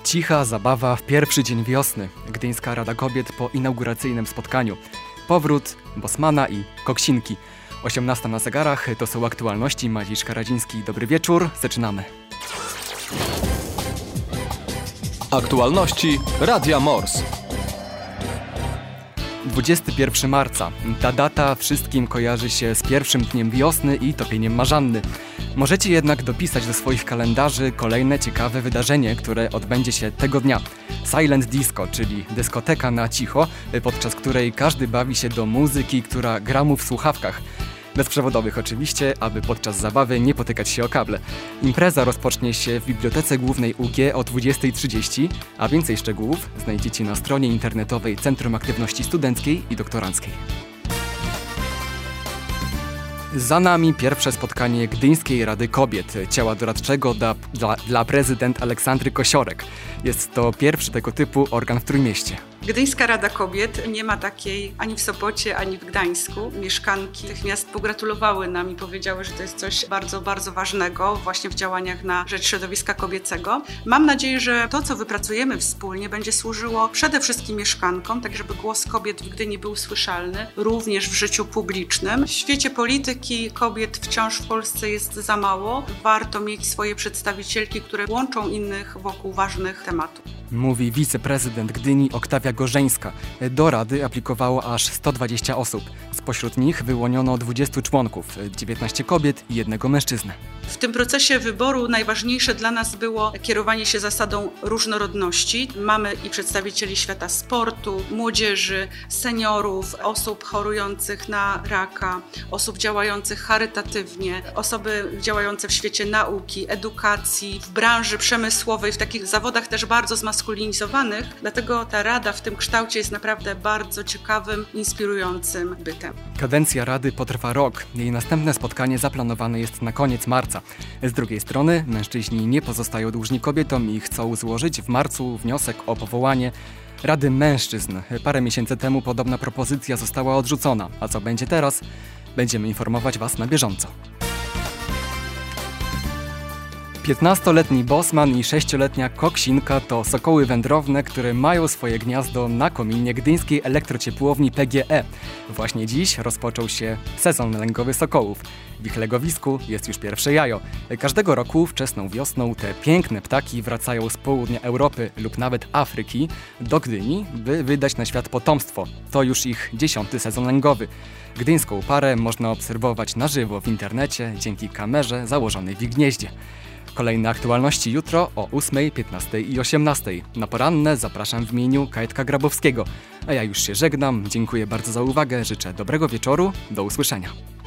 Cicha zabawa w pierwszy dzień wiosny. Gdyńska Rada Kobiet po inauguracyjnym spotkaniu. Powrót Bosmana i Koksinki. 18 na zegarach, to są aktualności. Maciej Radziński, dobry wieczór, zaczynamy. Aktualności Radia Mors. 21 marca. Ta data wszystkim kojarzy się z pierwszym dniem wiosny i topieniem marzanny. Możecie jednak dopisać do swoich kalendarzy kolejne ciekawe wydarzenie, które odbędzie się tego dnia. Silent Disco, czyli dyskoteka na cicho, podczas której każdy bawi się do muzyki, która gra mu w słuchawkach. Bezprzewodowych oczywiście, aby podczas zabawy nie potykać się o kable. Impreza rozpocznie się w Bibliotece Głównej UG o 20:30, a więcej szczegółów znajdziecie na stronie internetowej Centrum Aktywności Studenckiej i Doktoranckiej. Za nami pierwsze spotkanie Gdyńskiej Rady Kobiet, ciała doradczego dla prezydent Aleksandry Kosiorek. Jest to pierwszy tego typu organ w Trójmieście. Gdyńska Rada Kobiet nie ma takiej ani w Sopocie, ani w Gdańsku. Mieszkanki tych miast pogratulowały nam i powiedziały, że to jest coś bardzo, bardzo ważnego właśnie w działaniach na rzecz środowiska kobiecego. Mam nadzieję, że to, co wypracujemy wspólnie, będzie służyło przede wszystkim mieszkankom, tak żeby głos kobiet w Gdyni był słyszalny, również w życiu publicznym. W świecie polityki kobiet wciąż w Polsce jest za mało. Warto mieć swoje przedstawicielki, które łączą innych wokół ważnych tematów. Mówi wiceprezydent Gdyni Oktawia Gorzeńska. Do Rady aplikowało aż 120 osób. Spośród nich wyłoniono 20 członków, 19 kobiet i 1 mężczyznę. W tym procesie wyboru najważniejsze dla nas było kierowanie się zasadą różnorodności. Mamy i przedstawicieli świata sportu, młodzieży, seniorów, osób chorujących na raka, osób działających charytatywnie, osoby działające w świecie nauki, edukacji, w branży przemysłowej, w takich zawodach też bardzo zmaskulinizowanych. Dlatego ta Rada w tym kształcie jest naprawdę bardzo ciekawym, inspirującym bytem. Kadencja Rady potrwa rok. Jej następne spotkanie zaplanowane jest na koniec marca. Z drugiej strony mężczyźni nie pozostają dłużni kobietom i chcą złożyć w marcu wniosek o powołanie Rady Mężczyzn. Parę miesięcy temu podobna propozycja została odrzucona. A co będzie teraz? Będziemy informować Was na bieżąco. 15-letni Bosman i 6-letnia Koksinka to sokoły wędrowne, które mają swoje gniazdo na kominie gdyńskiej elektrociepłowni PGE. Właśnie dziś rozpoczął się sezon lęgowy sokołów. W ich legowisku jest już pierwsze jajo. Każdego roku wczesną wiosną te piękne ptaki wracają z południa Europy lub nawet Afryki do Gdyni, by wydać na świat potomstwo. To już ich 10. sezon lęgowy. Gdyńską parę można obserwować na żywo w internecie dzięki kamerze założonej w ich gnieździe. Kolejne aktualności jutro o 8, 15 i 18. Na poranne zapraszam w imieniu Kajtka Grabowskiego. A ja już się żegnam, dziękuję bardzo za uwagę, życzę dobrego wieczoru, do usłyszenia.